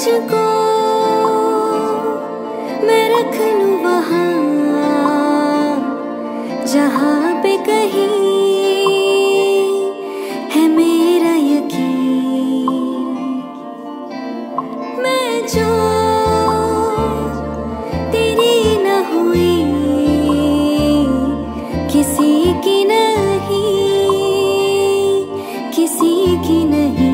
तुझको मैं रख लूं वहाँ जहाँ पे कहीं है मेरा यकीन। मैं जो तेरी न हुई किसी की नहीं, किसी की नहीं।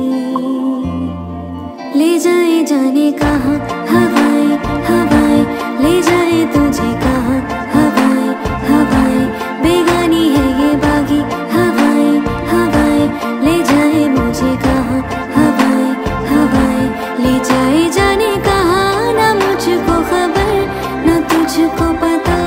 ले जाए जाने कहाँ हवाएं हवाएं, ले जाए तुझे कहाँ हवाएं हवाएं। बेगानी है ये बागी हवाएं हवाएं, ले जाए मुझे कहाँ हवाएं हवाएं। ले जाए जाने कहाँ, ना मुझको खबर ना तुझको पता।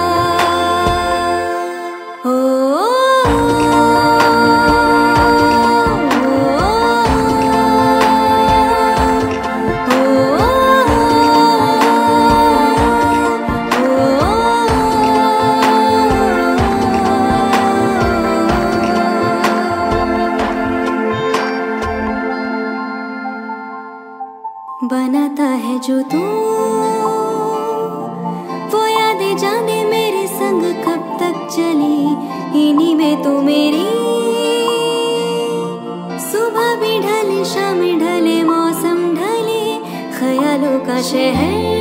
बनाता है जो तू वो यादें जाने मेरे संग कब तक चली। इन्हीं में तो मेरी सुबह भी ढले शाम ढले मौसम ढले, ख्यालों का शहर